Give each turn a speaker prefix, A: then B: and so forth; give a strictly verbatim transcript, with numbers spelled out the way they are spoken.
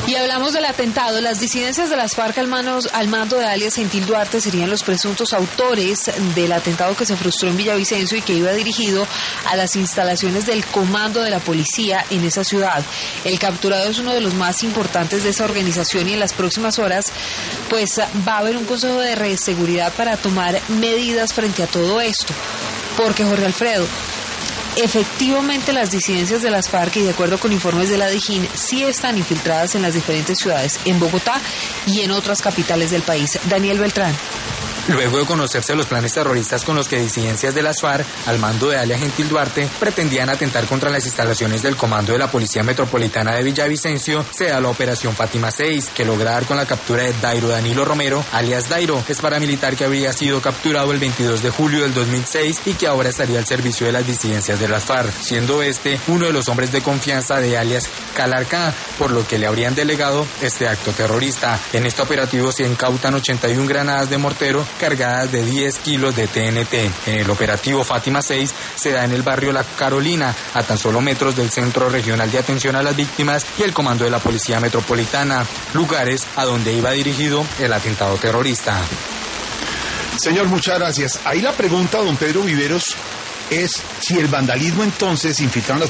A: Y hablamos del atentado. Las disidencias de las FARC al, manos, al mando de alias Gentil Duarte serían los presuntos autores del atentado que se frustró en Villavicencio y que iba dirigido a las instalaciones del comando de la policía en esa ciudad. El capturado es uno de los más importantes de esa organización y en las próximas horas pues va a haber un consejo de seguridad para tomar medidas frente a todo esto. Porque, Jorge Alfredo, efectivamente las disidencias de las FARC, y de acuerdo con informes de la DIJÍN, sí están infiltradas en las diferentes ciudades, en Bogotá y en otras capitales del país. Daniel Beltrán.
B: Luego de conocerse los planes terroristas con los que disidencias de las FARC, al mando de alias Gentil Duarte, pretendían atentar contra las instalaciones del Comando de la Policía Metropolitana de Villavicencio, se da la Operación Fátima seis, que logra dar con la captura de Dairo Danilo Romero, alias Dairo, es paramilitar que habría sido capturado el veintidós de julio del dos mil seis y que ahora estaría al servicio de las disidencias de las FARC, siendo este uno de los hombres de confianza de alias Calarcá, por lo que le habrían delegado este acto terrorista. En este operativo se incautan ochenta y una granadas de mortero cargadas de diez kilos de T N T. En el operativo Fátima seis se da en el barrio La Carolina, a tan solo metros del Centro Regional de Atención a las Víctimas y el Comando de la Policía Metropolitana, lugares a donde iba dirigido el atentado terrorista.
C: Señor, muchas gracias. Ahí la pregunta, don Pedro Viveros, es si el vandalismo entonces infiltraron las